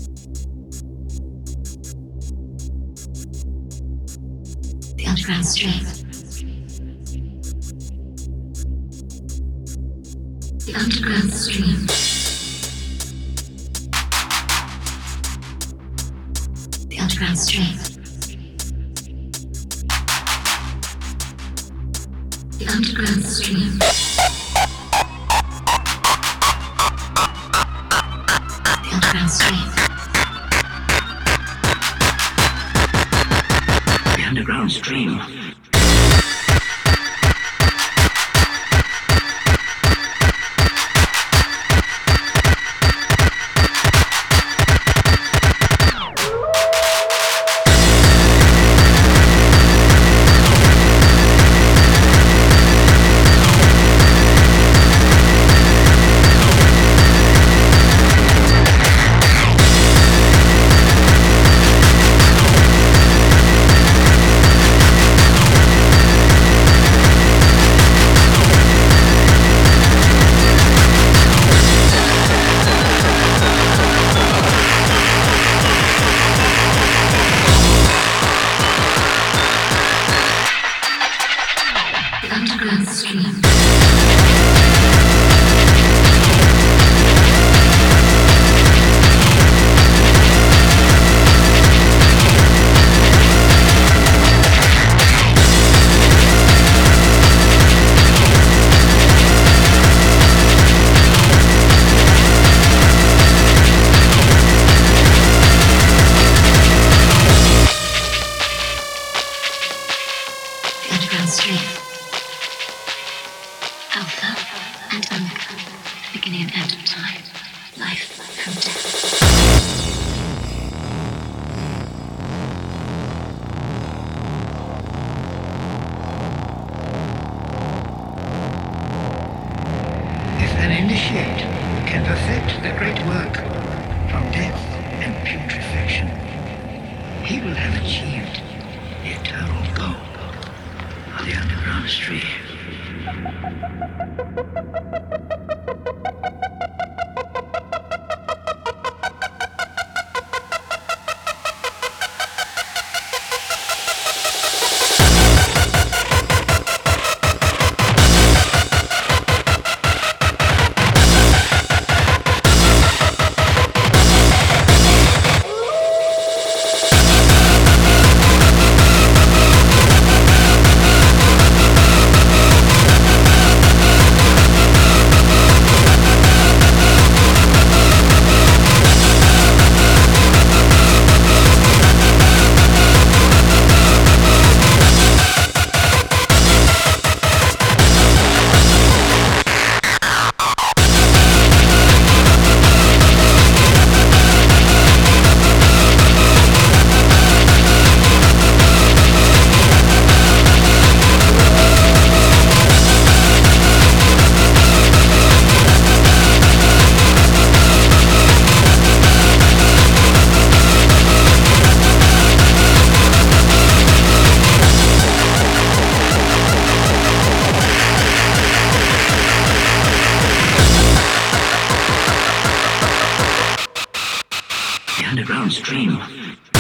The underground stream. The underground stream. The underground stream. The underground stream. The underground stream. The underground stream. Underground stream. The underground stream. Alpha and Omega, beginning and end of time, life from death. If an initiate can perfect the great work from death and putrefaction, he will have achieved the eternal goal of the underground stream. The underground stream.